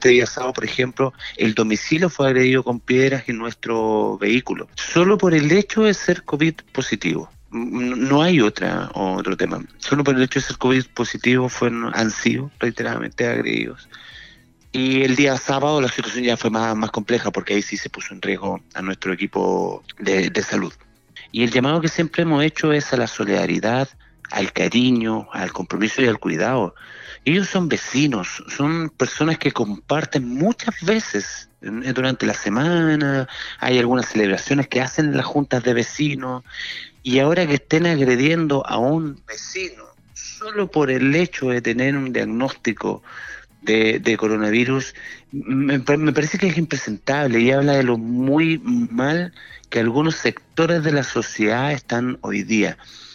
este día sábado, por ejemplo, el domicilio fue agredido con piedras en nuestro vehículo, solo por el hecho de ser COVID positivo. No hay otro tema. Solo por el hecho de ser COVID positivo han sido reiteradamente agredidos. Y el día sábado la situación ya fue más compleja, porque ahí sí se puso en riesgo a nuestro equipo de salud. Y el llamado que siempre hemos hecho es a la solidaridad, al cariño, al compromiso y al cuidado. Ellos son vecinos, son personas que comparten muchas veces durante la semana. Hay algunas celebraciones que hacen las juntas de vecinos, y ahora que estén agrediendo a un vecino solo por el hecho de tener un diagnóstico de coronavirus, me parece que es impresentable, y habla de lo muy mal que algunos sectores de la sociedad están hoy día.